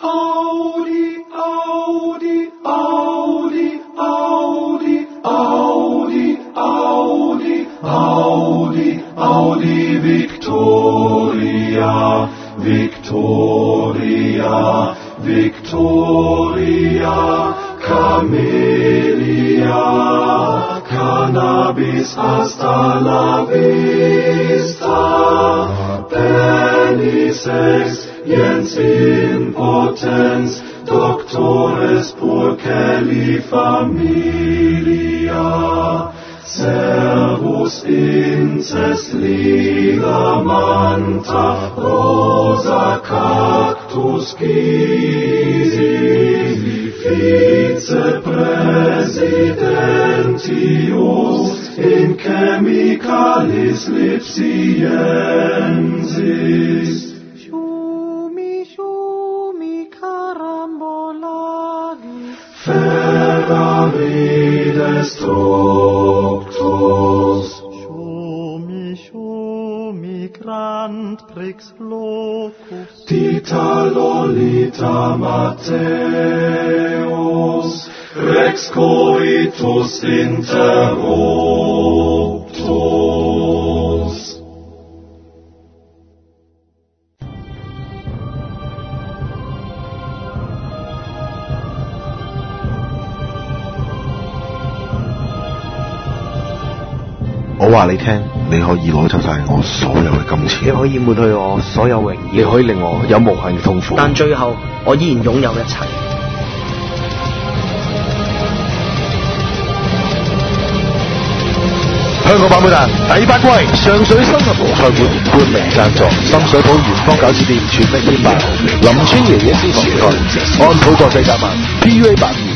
Audi, Victoria, Victoria, Victoria, Camellia, Cannabis hasta la vista, Pennisex, Jens Impotens, Doctores Purcelli Familia, Servus Inces Ligamanta, Rosa Cactus Gysi, Vicepresidentius in Chemicalis Lipsiensis. Ferrari destructus. Shumi, Grand Prix Locus. Tita Lolita Matthäus, Rex coitus interruptus. 我話你聽，你可以攞走晒我所有嘅金錢， 你可以抹去我所有榮耀， 你可以令我有無限嘅痛苦， 但最後我依然擁有一切。 香港版本大第8季，上水深合湖菜館冠名贊助，深水埗元芳餃子店全力獻賣，林村爺爺私房菜，安普國際集團 PUA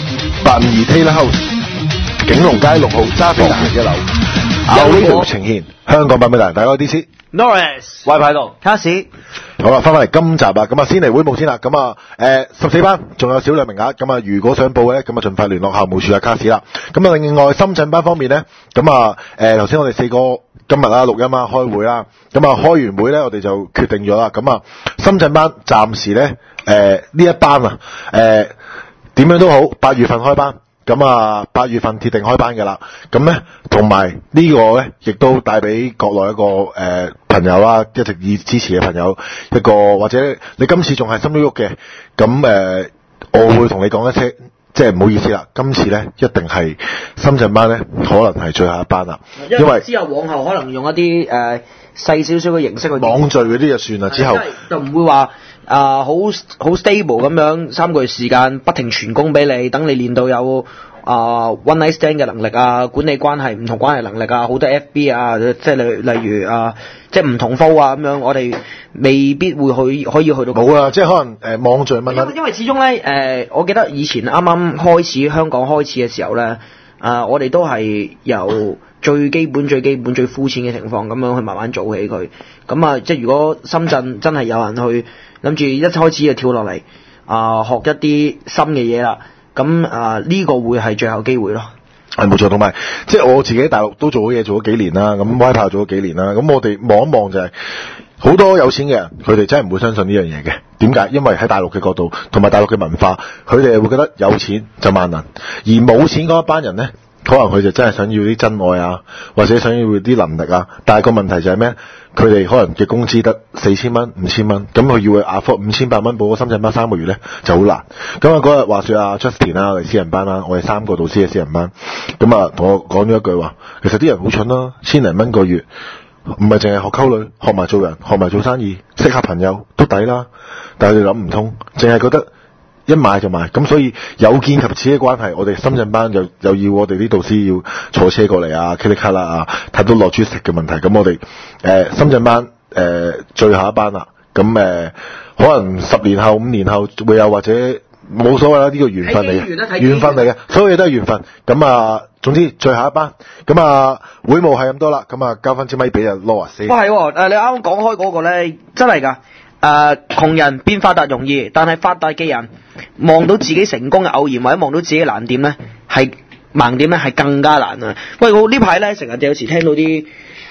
852 Taylor House， 景隆街6號揸飛大1樓，有呢度呈現香港版本大第一 DC Norris 威派度卡士。 好啦，翻嚟今集啦，咁啊先嚟會務先啦，咁啊14班仲有少量名額，咁啊如果想報嘅咧，咁啊盡快聯絡校務處啊卡士啦。咁啊另外深圳班方面咧，咁啊頭先我哋4個今日啦錄音啦開會啦，咁啊開完會咧我哋就決定咗啦，咁啊深圳班暫時咧呢一班啊點樣都好，8月份開班。咁啊，8月份鐵定開班㗎啦。咁咧，同埋呢個咧，亦都帶俾國內一個朋友啦，一直以支持嘅朋友一個，或者你今次仲係心喐喐嘅，咁我會同你講一聲，即係唔好意思啦，今次咧一定係深圳班咧，可能係最後一班啦，因為之後往後可能用一啲細少少嘅形式去網聚嗰啲就算啦，之後就唔會話好 stable 咁樣3個月時間不停傳功俾你，等你練到有one night stand 嘅能力啊，管理關係唔同關係能力啊，好多 FB 啊，即係例如即係唔同 flow 啊咁樣，我哋未必會可以去到冇啊，即係可能網聚問下， 因為始終咧我記得以前啱啱開始香港開始嘅時候咧，我哋都係由最基本最膚淺嘅情況咁樣去慢慢做起佢。咁啊，即係如果深圳真係有人去諗住一開始就跳落嚟學一啲新嘅嘢啦，咁呢個會係最後機會咯。 係冇錯，同埋即係我自己喺大陸都做咗嘢做咗幾年啦，咁歪炮做咗幾年啦，咁我哋望一望就係好多有錢嘅人，佢哋真係唔會相信呢樣嘢嘅。點解？因為喺大陸嘅角度同埋大陸嘅文化，佢哋會覺得有錢就萬能，而冇錢嗰一班人呢，可能佢就真係想要啲真愛啊，或者想要啲能力啊，但係個問題就係咩？佢哋可能嘅工資得4000蚊、5000蚊，咁佢要去afford5800蚊報個深圳班3個月咧就好難。咁啊嗰日話說啊 Justin 啦，我哋私人班啦，我哋3個導師嘅私人班，咁啊同我講咗一句話，其實啲人好蠢啦，1000零蚊個月，唔係淨係學溝女，學埋做人，學埋做生意，識下朋友都抵啦。但係佢哋諗唔通，淨係覺得一買就買，咁所以有見及此嘅關係，我哋深圳班又要我哋啲導師要坐車過嚟啊，噼里卡啦啊，太多落豬食嘅問題，咁我哋深圳班最後一班啦，咁可能10年後5年後會有，或者冇所謂啦，呢個緣分嚟嘅，緣分嚟嘅，所有嘢都係緣分。咁啊，總之最後一班，咁啊會務係咁多啦，咁啊交翻支咪俾阿 Law 先。 哇係喎，你啱啱講開嗰個咧，真係㗎。窮人變發達容易，但係發達嘅人望到自己成功嘅偶然，或者望到自己嘅難點咧，係盲點咧係更加難啊！喂，我呢排咧成日有時聽到啲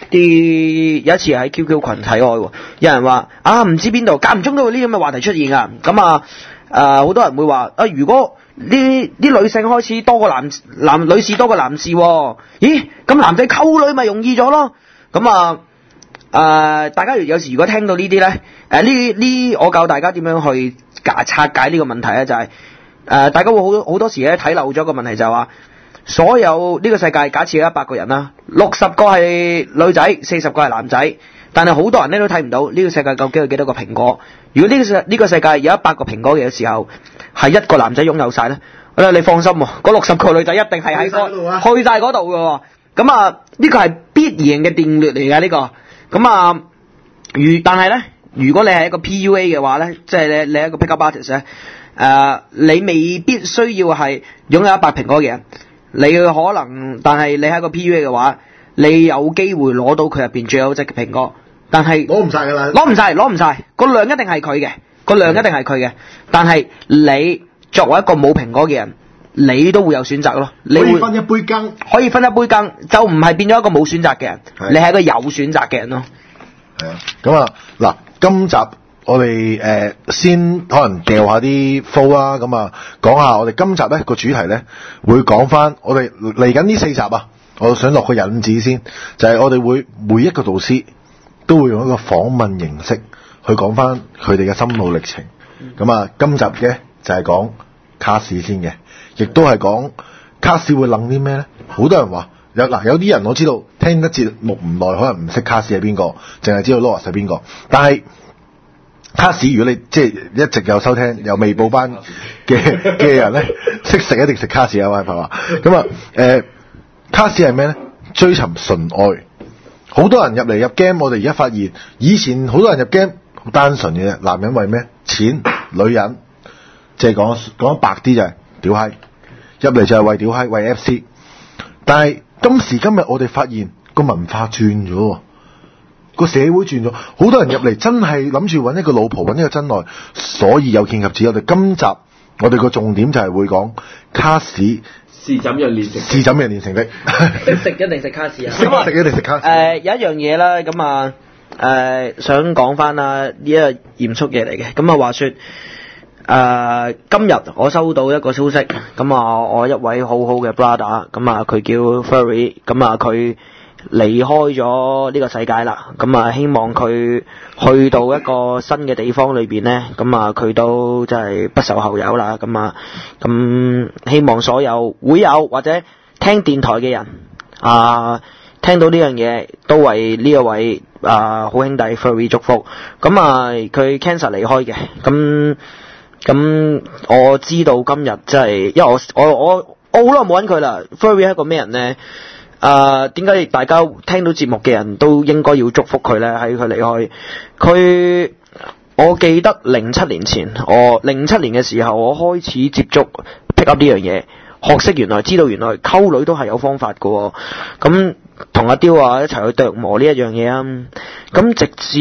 有一次喺 QQ 群睇開喎，有人話唔知邊度間唔中都會呢啲咁嘅話題出現㗎。咁好多人會話如果啲女性開始多過女士多過男士喎，咦咁男仔溝女咪容易咗咯？咁大家有時如果聽到呢啲咧，我教大家點樣去拆解呢個問題咧，就係大家會好多時咧睇漏咗個問題，就係話所有呢個世界假設有100個人啦，60個係女仔，40個係男仔，但係好多人咧都睇唔到呢個世界究竟有幾多個蘋果。如果呢個世界有100個蘋果嘅時候，係一個男仔擁有晒咧，你放心喎，嗰60個女仔一定係喺去晒嗰度嘅喎。咁呢個係必然嘅定律嚟㗎呢個。咁但係咧，如果你係一個 PUA 嘅話咧，即係你係一個 pickup artist 咧，你未必需要係擁有100蘋果嘅人，你可能，但係你係一個 PUA 嘅話，你有機會攞到佢入邊最優質嘅蘋果，但係攞唔晒㗎啦， 攞唔晒，個量一定係佢嘅，但係你作為一個冇蘋果嘅人，你都會有選擇咯，你會可以分一杯羹， 就唔係變咗一個冇選擇嘅人，你係一個有選擇嘅人咯。 係啊，咁嗱，今集我哋先可能掉下啲 flow 啦，咁講下我哋今集咧個主題咧會講翻我哋嚟緊呢4集啊，我想落個引子先，就係我哋會每一個導師都會用一個訪問形式去講翻佢哋嘅心路歷程。咁今集嘅就係講卡士先嘅，亦都係講卡士會諗啲咩咧？好多人話有啲人我知道聽得節目唔耐，可能唔識卡士係邊個，淨係知道 Loris 係邊個。但係卡士，如果你即係一直有收聽有未報班嘅人咧，識食一定食卡士啊！威伯話咁卡士係咩咧？追尋純愛。好多人入 game， 我哋而家發現以前好多人入 game 好單純嘅，男人為咩？錢、女人，即係講白啲就係屌閪，入嚟就係為屌閪，為 FC。但係今時今日我哋發現個文化轉咗，個社會轉咗，好多人入嚟真係諗住揾一個老婆，揾一個真愛，所以有見及此，我哋今集我哋個重點就係會講卡士是怎樣練成的？ 識食一定食卡士啊！ 識一定食卡士。 有一樣嘢啦，想講翻啦，呢一個嚴肅嘢嚟嘅。話說今日我收到一個消息，我一位好好嘅 brother，佢叫 Furry，佢離開咗呢個世界啦。希望佢去到一個新嘅地方裏邊呢，佢都真係不受後有啦。希望所有會友或者聽電台嘅人聽到呢樣嘢，都為呢一位好兄弟 Furry 祝福。佢 cancer 離開嘅。咁我知道今日真係，因為我好耐冇揾佢啦。Furry 係一個咩人呢？點解大家聽到節目嘅人都應該要祝福佢呢？喺佢離開，我記得07年前，07年嘅時候，我開始接觸 pick up 呢樣嘢，學識知道原來溝女都係有方法㗎。咁同阿雕一齊去琢磨呢一樣嘢啊。咁直至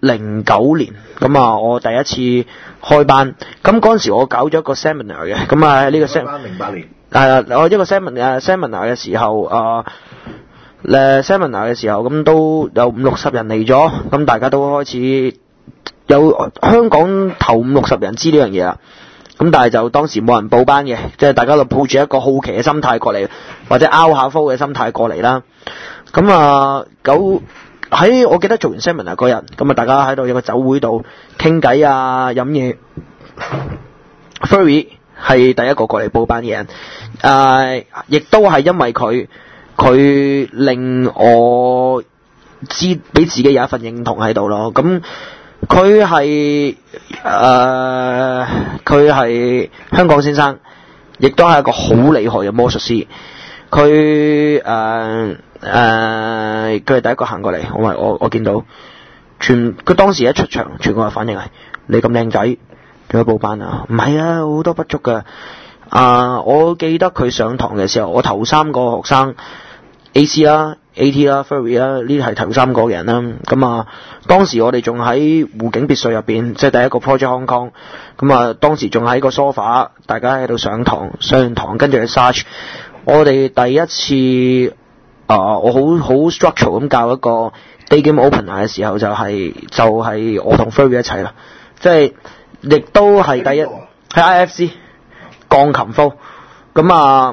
09年，我第一次開班。咁嗰陣時我搞咗一個 seminar 嘅。呢個 08年。 我一個 seminar 嘅時候，seminar 嘅時候咁都有50-60人嚟咗，咁大家都開始有香港頭50-60人知呢樣嘢啦。咁但係就當時冇人報班嘅，即係大家都抱住一個好奇嘅心態過嚟，或者拗下 flow 嘅心態過嚟啦。喺我記得做完 seminar 嗰日，大家喺度有個酒會度傾偈飲嘢。Furry 係第一個過嚟報班嘅人，亦都係因為佢令我俾自己有一份認同喺度咯。咁佢係香港先生，亦都係一個好厲害嘅魔術師。佢係第一個行過嚟，我見到佢當時一出場，全個嘅反應係：你咁靚仔，點解報班啊？唔係啊，好多不足㗎。我記得佢上堂嘅時候，我頭3個學生 AC 啦、AT 啦、Furry 啦，呢啲係頭3個嘅人啦。當時我哋仲喺湖景別墅入邊，即係第一個 Project Hong Kong。當時仲喺個 sofa，大家喺度上堂，跟住去 search。我哋第一次我好 structural 咁教一個 day game opener 嘅時候，就係我同 Furry 一齊啦，即係亦都係第一喺 IFC 鋼琴科咁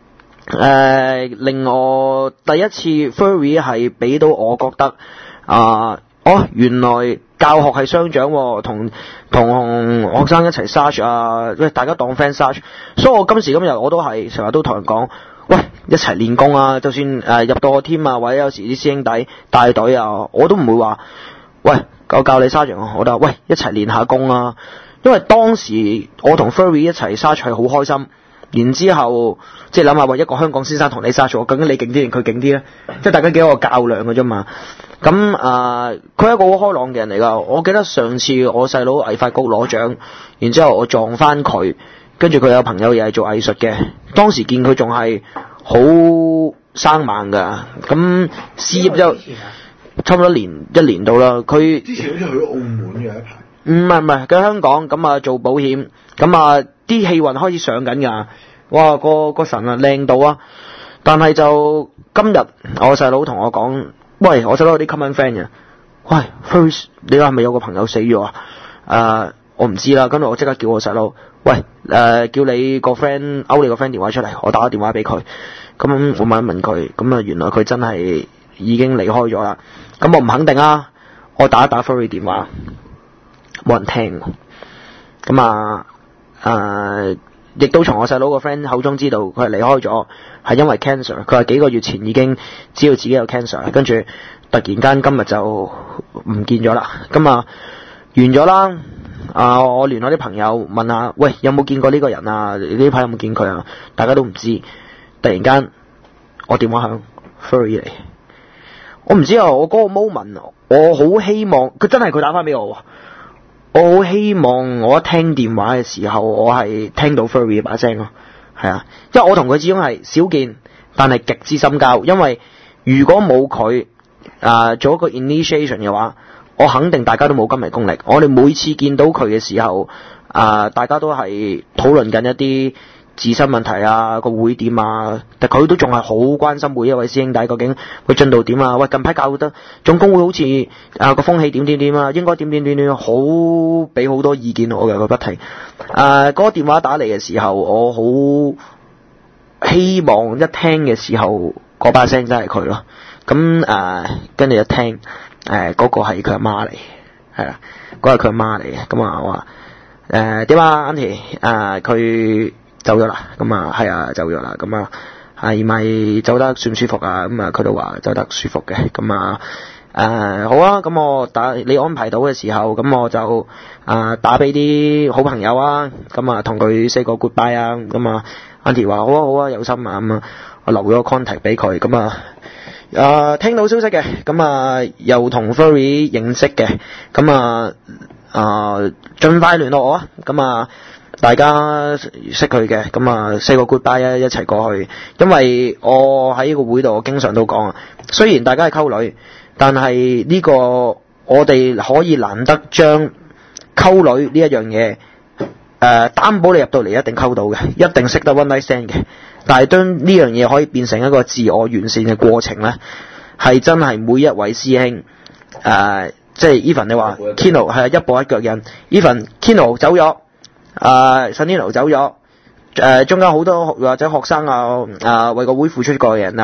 令我第一次 Furry 係俾到我覺得原來教學係雙掌喎，同學生一齊 search 大家當 friend search， 所以我今時今日我都係成日都同人講，喂，一齊練功啊，就算入到個 team 啊，或者有時啲師兄弟帶隊啊，我都唔會話，喂，我教你 search 我都話，喂，一齊練下功啊，因為當時我同 Furry 一齊 search 係好開心。然之後，即係諗下話一個香港先生同你殺咗，究竟你勁啲定佢勁啲咧？即係大家幾個較量嘅啫嘛。咁佢係一個好開朗嘅人嚟㗎。我記得上次我細佬藝發局攞獎，然之後我撞翻佢，跟住佢有朋友又係做藝術嘅，當時見佢仲係好生猛㗎。咁事業就差唔多一年到啦。佢之前好似去澳門嘅一排。 唔係，佢喺香港咁做保險，咁啲氣運開始上緊㗎，哇個神靚到啊！但係就今日我細佬同我講，喂，我細佬有啲 common friend 嘅，喂 ，First 你話係咪有個朋友死咗啊？我唔知啦，跟住我即刻叫我細佬，喂，叫你個 friend 勾你個 friend 電話出嚟，我打個電話俾佢，咁我問一問佢，咁原來佢真係已經離開咗啦，咁我唔肯定啊，我打一打 Furry 電話，冇人聽，咁亦都從我細佬個 friend 口中知道佢係離開咗，係因為 cancer。佢話幾個月前已經知道自己有 cancer， 跟住突然間今日就唔見咗啦。咁完咗啦。我聯絡啲朋友問下，喂，有冇見過呢個人啊？呢排有冇見佢啊？大家都唔知。突然間我電話響 Furry 嚟，我唔知啊。我嗰個 moment， 我好希望佢真係佢打翻俾我。我好希望我一聽電話嘅時候，我係聽到 Furry 把聲咯，係啊，因為我同佢始終係少見，但係極之深交。因為如果冇佢做一個 initiation 嘅話，我肯定大家都冇今日功力。我哋每次見到佢嘅時候，大家都係討論緊一啲自身問題啊，個會點啊，但佢都仲係好關心每一位師兄弟究竟佢進度點啊。喂，近排教得總工會好似個風氣點啊，應該點，好俾好多意見我嘅，佢不停。嗰個電話打嚟嘅時候，我好希望一聽嘅時候嗰把聲真係佢咯。咁跟住一聽嗰個係佢阿媽嚟，係啦，嗰係佢阿媽嚟嘅。咁我話點啊 Auntie， 佢走咗啦，咁係啊，走咗啦，咁係咪走得算舒服啊？咁佢都話走得舒服嘅，咁好啊，咁我你安排到嘅時候，咁我就打俾啲好朋友啊，咁同佢 say 個 goodbye 啊，咁Auntie 話好啊，有心啊，咁我留咗個 contact 俾佢，咁聽到消息嘅，咁又同 Furry 認識嘅，咁盡快聯絡我啊，咁大家識佢嘅，咁say個 goodbye 啊，一齊過去。因為我喺呢個會度，我經常都講雖然大家係溝女，但係呢個我哋可以難得將溝女呢一樣嘢擔保你入到嚟一定溝到嘅，一定識得 one night stand 嘅。但係當呢樣嘢可以變成一個自我完善嘅過程咧，係真係每一位師兄即係 even 你話 Kino 係一步一腳印 ，even Kino 走咗。Santino 走咗，中間好多或者學生為個會付出過嘅人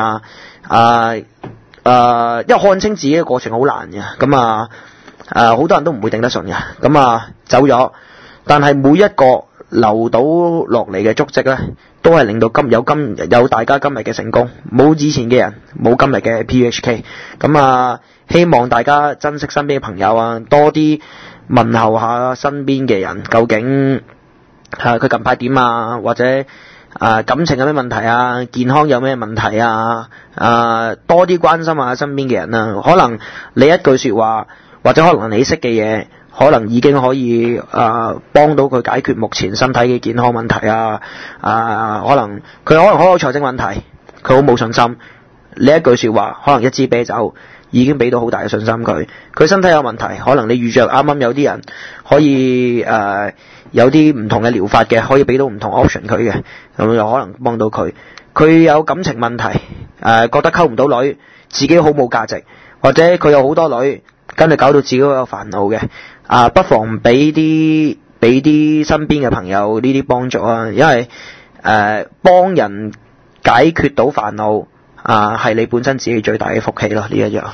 因為看清自己嘅過程好難嘅，咁好多人都唔會頂得順嘅，咁走咗，但係每一個留到落嚟嘅足跡咧，都係令到有大家今日嘅成功，冇以前嘅人，冇今日嘅 PHK， 咁希望大家珍惜身邊嘅朋友啊，多啲問候下身邊嘅人，究竟佢近排點啊，或者感情有咩問題啊，健康有咩問題啊，多啲關心下身邊嘅人啊。可能你一句說話，或者可能你識嘅嘢，可能已經可以幫到佢解決目前身體嘅健康問題啊。可能佢好有財政問題，佢好冇信心，你一句說話，可能一支啤酒已經俾到好大嘅信心佢。佢身體有問題，可能你遇着啱啱有啲人可以有啲唔同嘅療法嘅，可以俾到唔同 option 佢嘅，咁又可能幫到佢。佢有感情問題， 覺得溝唔到女，自己好冇價值，或者佢有好多女，跟住搞到自己好有煩惱嘅，不妨俾啲身邊嘅朋友呢啲幫助啊，因為幫人解決到煩惱係你本身自己最大嘅福氣咯，呢一樣。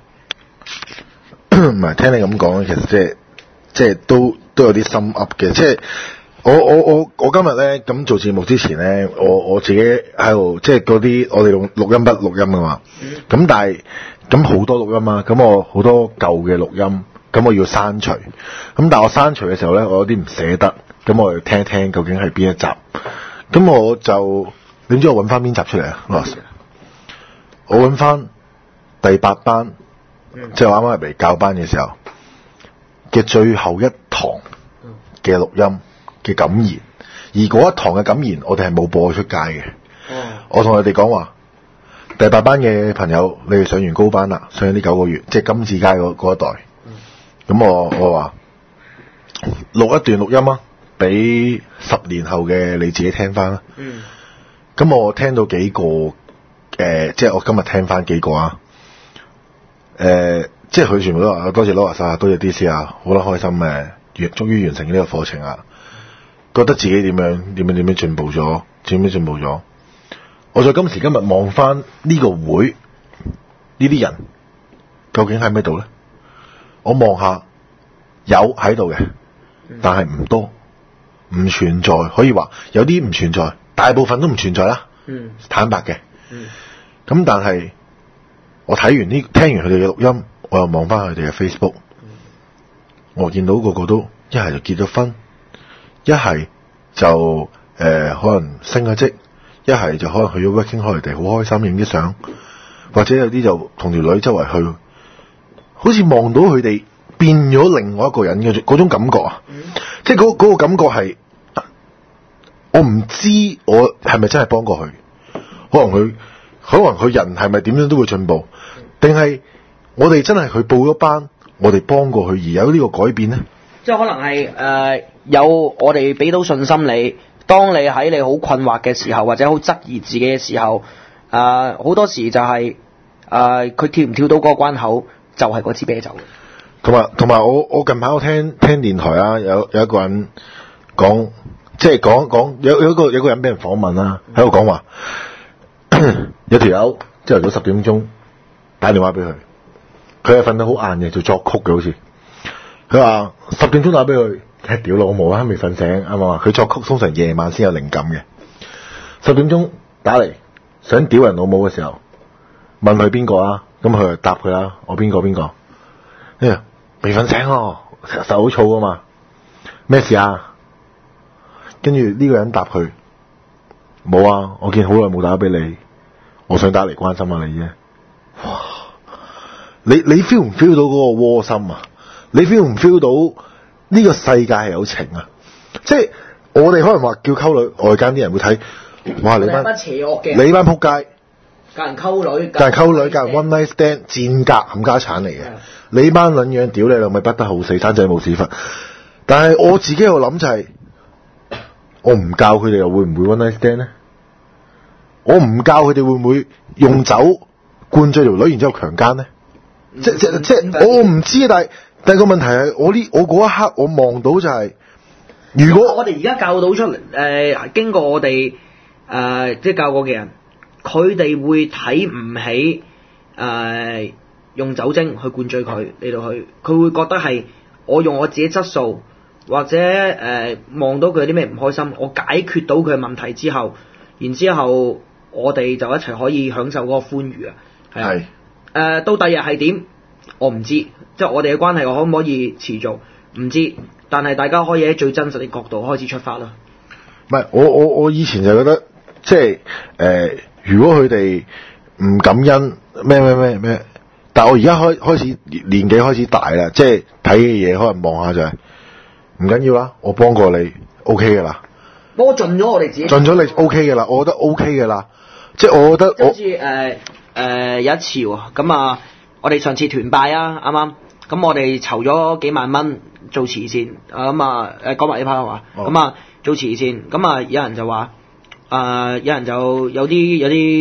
唔係聽你咁講，其實即係都有啲心噏嘅，即係我今日咧咁做節目之前咧，我自己喺度即係嗰啲我哋用錄音筆錄音㗎嘛，咁但係咁好多錄音啊，咁我好多舊嘅錄音，咁我要刪除，咁但係我刪除嘅時候咧，我有啲唔捨得，咁我要聽一聽究竟係邊一集，咁我就點知我揾翻邊集出嚟啊？我揾翻第8班。即係我啱啱入嚟教班嘅時候嘅最後一堂嘅錄音嘅感言，而嗰一堂嘅感言我哋係冇播出街嘅。我同佢哋講話，第8班嘅朋友，你哋上完高班啦，上咗呢9個月，即係金字街嗰一代。咁我話錄一段錄音啊，俾10年後嘅你自己聽翻啦。咁我聽到幾個即係我今日聽翻幾個啊。即係佢全部都話多謝羅華沙，多謝 DC 啊，好啦，開心嘅，終於完成呢個課程啊，覺得自己點樣進步咗，我在今時今日望翻呢個會呢啲人，究竟喺咩度咧？我望下有喺度嘅，但係唔多，唔存在，可以話有啲唔存在，大部分都唔存在啦。坦白嘅。咁但係。我聽完佢哋嘅錄音，我又望翻佢哋嘅 Facebook，我見到個個都一係就結咗婚，一係就可能升咗職，一係就可能去咗 working holiday，好開心影啲相，或者有啲就同條女周圍去，好似望到佢哋變咗另外一個人嘅嗰種感覺啊！即係嗰個感覺係，我唔知我係咪真係幫過佢，可能佢人係咪點樣都會進步，定係我哋真係佢報咗班，我哋幫過佢而有呢個改變呢？ 即係可能係有我哋俾到信心你，當你喺你好困惑嘅時候，或者好質疑自己嘅時候，好多時就係佢跳唔跳到嗰個關口，就係嗰支啤酒。 同埋我近排我聽電台啊，有一個人講，即係講有個人俾人訪問啦，喺度講話。有條友朝頭早10點鐘打電話俾佢，佢係瞓得好晏嘅，做作曲嘅好似。佢話10點鐘打俾佢，屌老母啊，未瞓醒啱嘛？佢作曲通常夜晚先有靈感嘅。10點鐘打嚟，想屌人老母嘅時候，問佢邊個啊？咁佢就答佢啦，我邊個？未瞓醒咯，實好燥啊嘛。咩事啊？跟住呢個人答佢。冇啊！我見好耐冇打俾你，我想打嚟關心下你啫。哇！你 feel 唔 feel 到嗰個窩心啊？你 feel 唔 feel 到呢個世界係有情啊？即係我哋可能話叫溝女，外間啲人會睇，哇！你班邪惡嘅， 你班仆街， 教人溝女， 教人 one night stand， 賤格冚家產嚟嘅。你班撚樣屌你兩咪不得好死，生仔冇屎忽。但係我自己又諗就係。我唔教佢哋又會唔會 one night stand 咧？我唔教佢哋會唔會用酒灌醉條女，然之後強姦咧？即我唔知，但係個問題係我嗰一刻我望到就係，如果我哋而家教到出嚟，經過我哋即係教過嘅人，佢哋會睇唔起用酒精去灌醉佢嚟到去，佢會覺得係我用我自己質素。或者望到佢有啲咩唔開心，我解決到佢嘅問題之後，然之後我哋就一齊可以享受嗰個歡愉啊！係到第日係點，我唔知，即係我哋嘅關係可唔可以持續，唔知，但係大家可以喺最真實嘅角度開始出發啦。 唔係我以前就覺得，即係如果佢哋唔感恩咩，但係我而家開始年紀開始大啦，即係睇嘅嘢可能望下就係。唔緊要啦，我幫過你 ，OK 嘅啦。 不過盡咗我哋自己。盡咗你 OK 嘅啦，我覺得 OK 嘅啦。即係我覺得好似有一次喎，咁我哋上次團拜啊，啱啱？咁我哋籌咗幾萬蚊做慈善，講埋呢 part 話，做慈善，咁有人就話，有人就有啲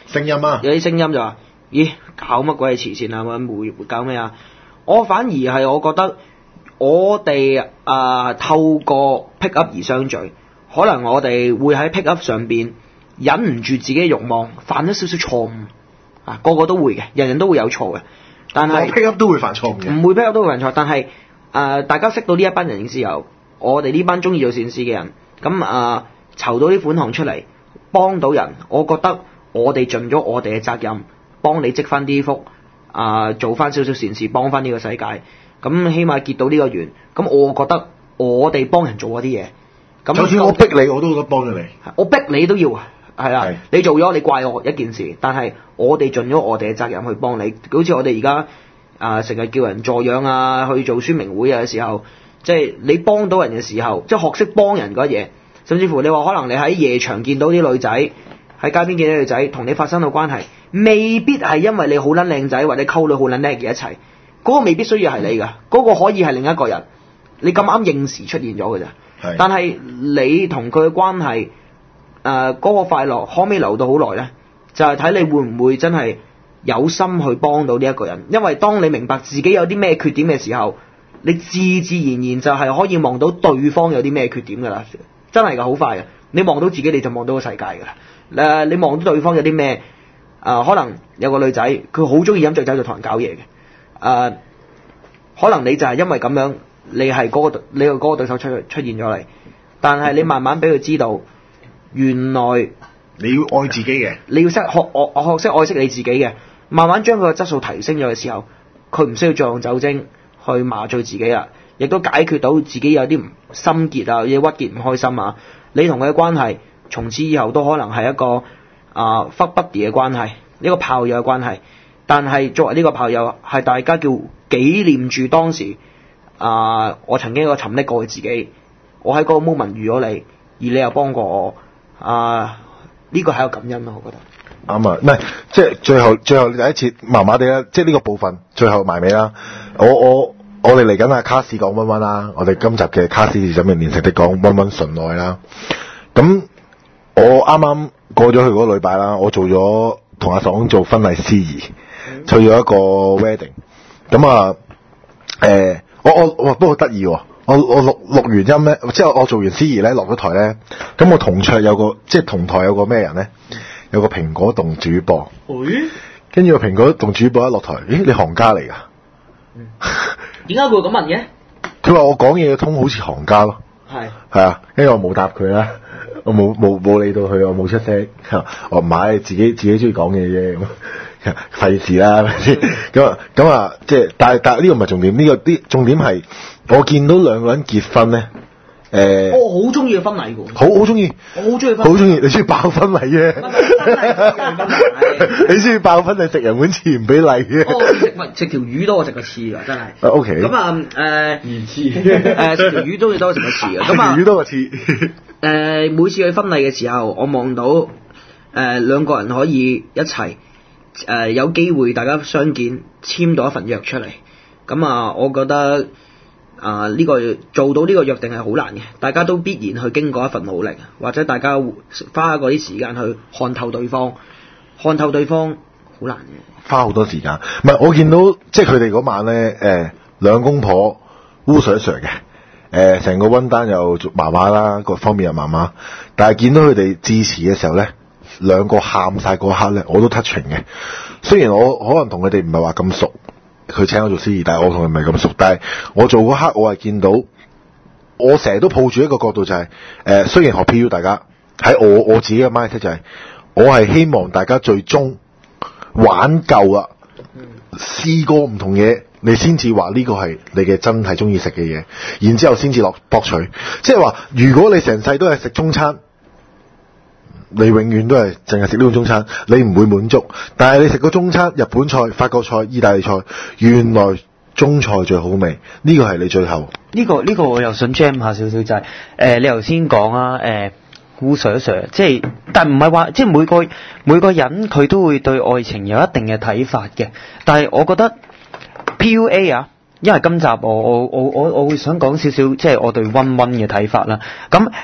聲音啊， 有啲聲音就話：咦，搞乜鬼嘢慈善啊？會搞咩啊？我反而係我覺得我哋透過 pick up 而相聚，可能我哋會喺 pick up 上邊忍唔住自己嘅慾望，犯咗少少錯誤啊！個個都會嘅，人人都會有錯嘅，但係 pick up 都會犯錯誤嘅， 唔會 pick up 都會犯錯，但係大家識到呢一班人嘅時候，我哋呢班中意做善事嘅人，咁籌到啲款項出嚟幫到人，我覺得我哋盡咗我哋嘅責任，幫你積翻啲福，做翻少少善事，幫翻呢個世界，咁起碼結到呢個緣。咁我覺得我哋幫人做嗰啲嘢，咁就算我逼你，我都覺得幫咗你。 我逼你都要，係啦係， 你做咗你怪我一件事，但係我哋盡咗我哋嘅責任去幫你。好似我哋而家成日叫人助養啊，去做宣明會啊嘅時候，即係你幫到人嘅時候，即係學識幫人嗰嘢。甚至乎你話可能你喺夜場見到啲女仔，喺街邊見到女仔同你發生到關係，未必係因為你好撚靚仔或者溝女好撚叻嘅一齊，嗰個未必需要係你㗎，嗰個可以係另一個人，你咁啱應時出現咗㗎咋。 係但係你同佢嘅關係，嗰個快樂可唔可以留到好耐呢？就係睇你會唔會真係有心去幫到呢一個人。因為當你明白自己有啲咩缺點嘅時候，你自然就係可以望到對方有啲咩缺點㗎啦。真係㗎，好快嘅。你望到自己，你就望到個世界㗎啦。你望到對方有啲咩？可能有個女仔，佢好中意飲醉酒就同人搞嘢嘅。可能你就係因為咁樣，你係嗰個對手出現咗嚟。但係你慢慢俾佢知道，原來你要愛自己嘅， 你要學識愛惜你自己嘅。慢慢將佢嘅質素提升咗嘅時候，佢唔需要再用酒精去麻醉自己啦。亦都解決到自己有啲心結啊，有啲鬱結唔開心啊。你同佢嘅關係，從此以後都可能係一個fuck buddy 嘅關係，呢個炮友嘅關係。但係作為呢個炮友，係大家叫紀念住當時我曾經一個沉溺過嘅自己，我喺嗰個 moment 遇咗你，而你又幫過我，呢個係一個感恩咯，我覺得。 啱啊，唔係即係最後第一次麻麻地啦，即係呢個部分最後埋尾啦。我哋嚟緊啊卡士講溫溫啦，我哋今集嘅卡士怎樣練成的講溫溫純愛啦。咁我啱啱過咗去嗰個禮拜啦，我做咗同阿爽做婚禮司儀，去咗一個 wedding。咁我不過得意喎，我錄完音咧，即係我做完司儀咧落咗台咧，咁我同桌有個即係同台有個咩人咧？有個蘋果動主播。跟住個蘋果動主播一落台，咦你行家嚟㗎？ 點解會咁問嘅？ 佢話我講嘢嘅通好似行家咯，係啊，跟住我冇答佢啦，我冇理到佢，我冇出聲，我唔係自己中意講嘢啫，咁費事啦，係咪先？咁啊，即係但係呢個唔係重點，呢個啲重點係我見到兩個人結婚咧。 我好中意婚禮㗎， 好中意， 我好中意， 好中意，你中意爆婚禮啫，你中意爆婚禮食人碗翅唔俾禮嘅， 食條魚多過食個翅㗎，真係。 OK。 咁魚翅，食條魚都要多過食個翅㗎。咁魚多過翅。 每次去婚禮嘅時候，我望到兩個人可以一齊有機會大家相見，簽到一份約出嚟。咁我覺得。呢個做到呢個約定係好難嘅，大家都必然去經過一份努力，或者大家花嗰啲時間去看透對方好難嘅。 花好多時間，唔係我見到即係佢哋嗰晚咧，兩公婆烏水水嘅，成個溫單又麻麻啦，各方面又麻麻，但係見到佢哋致辭嘅時候咧，兩個喊晒嗰刻咧，我都 touching 嘅。雖然我可能同佢哋唔係話咁熟。佢請我做司儀，但係我同佢唔係咁熟。但係我做嗰刻，我係見到，我成日都抱住一個角度就係、雖然學 PU 大家喺我自己嘅 mindset 就係、我係希望大家最終玩夠啦，試過唔同嘢，你先至話呢個係你嘅真係中意食嘅嘢，然之後先至落博取。即係話，如果你成世都係食中餐。你永遠都係淨係食呢種中餐，你唔會滿足。但係你食個中餐，日本菜、法國菜、意大利菜，原來中菜最好味。呢個係你最後。 呢個我又想 jam 下少少就係、你頭先講啊，烏 Sir， 即係，但唔係話即係每個人佢都會對愛情有一定嘅睇法嘅。但係我覺得 PUA 啊，因為今集我會想講少少，即係我對溫溫嘅睇法啦。咁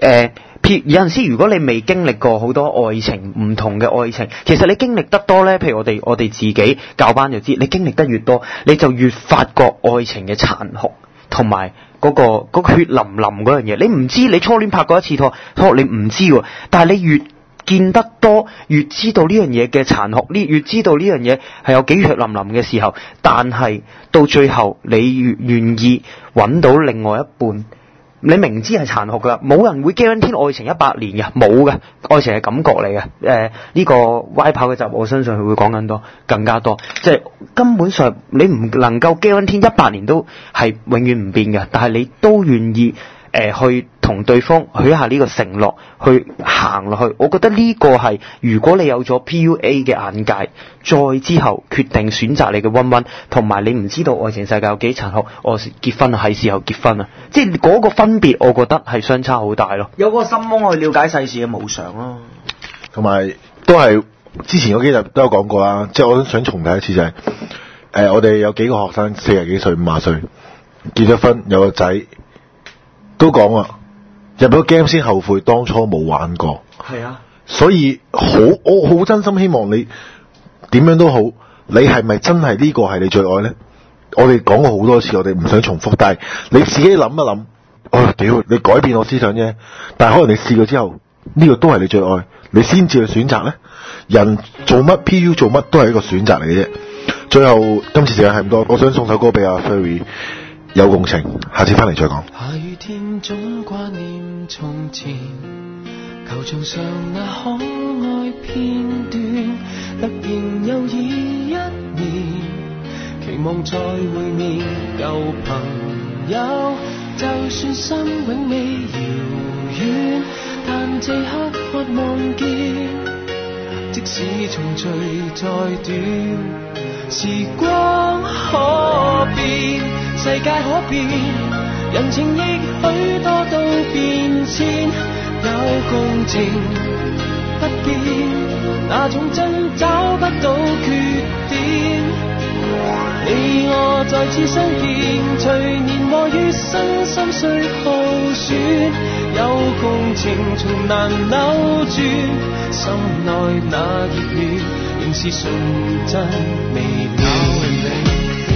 有陣時，如果你未經歷過好多愛情，唔同嘅愛情，其實你經歷得多呢，譬如我哋自己教班就知，你經歷得越多，你就越發覺愛情嘅殘酷，同埋嗰個血淋淋嗰樣嘢。你唔知，你初戀拍過一次拖，你唔知喎，但係你越見得多，越知道呢樣嘢嘅殘酷，越知道呢樣嘢係有幾血淋淋嘅時候，但係到最後你越願意揾到另外一半。你明知係殘酷噶，冇人會 guarantee 愛情100年嘅，冇嘅，愛情係感覺嚟嘅。呢個歪跑嘅集，我相信佢會講更加多，即係根本上你唔能夠 guarantee 100年都係永遠唔變嘅，但係你都願意去同對方許下呢個承諾，去行落去。我覺得呢個係如果你有咗 PUA 嘅眼界，再之後決定選擇你嘅溫溫，同埋你唔知道愛情世界有幾殘酷，我結婚係時候結婚啊！即係嗰個分別，我覺得係相差好大咯。 有個心胸去了解世事嘅無常咯。 同埋都係之前嗰幾日都有講過啦，即係我想重提一次就係、我哋有幾個學生40幾歲、50歲結咗婚，有個仔。都講啊，入咗 game 先後悔當初冇玩過。 係啊， 所以我好真心希望你點樣都好，你係咪真係呢個係你最愛呢？我哋講過好多次，我哋唔想重複，但係你自己諗一諗，屌，你改變我思想啫。但係可能你試過之後，呢個都係你最愛，你先至去選擇呢。人做乜 PU 做乜都係一個選擇嚟嘅啫。最後今次時間係咁多，我想送首歌俾阿 Ferry。有共情，下次翻嚟再講。 下雨天總掛念從前，球場上那可愛片段，突然又已1年，期望再會面舊朋友，就算心永未遙遠，但這刻渴望見，即使重聚再短，時光可變，世界可變，人情亦許多都變遷，有共情不變，那種真找不到缺點。你我再次相見，隨年和月身心碎耗損，有共情從難扭轉，心內那熱戀仍是純真未變。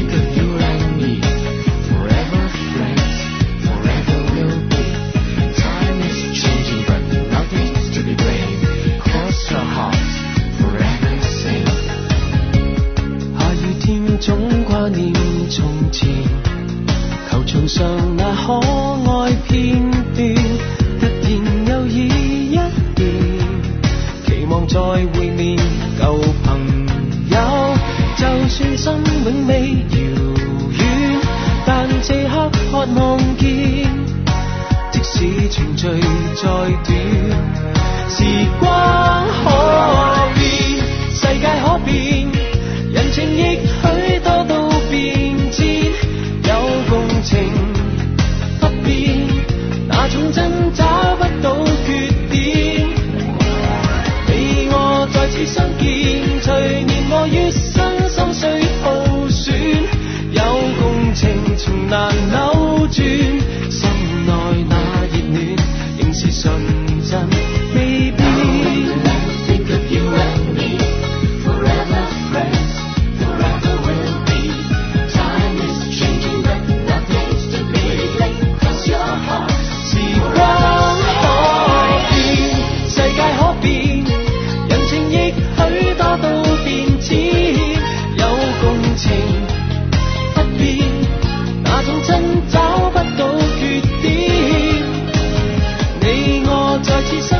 總掛念從前，球場上那可愛片段，突然又已1年，期望再會面舊朋友，就算心永未遙遠，但這刻渴望見，即使程序再短，時光可變，世界可變，人情亦許多都變遷，有共情不變，那種真找不到缺點。你我再次相見，隨年和月身心碎耗損，有共情從難扭轉，心內那熱戀仍是純真未變。找不到缺點，你我再次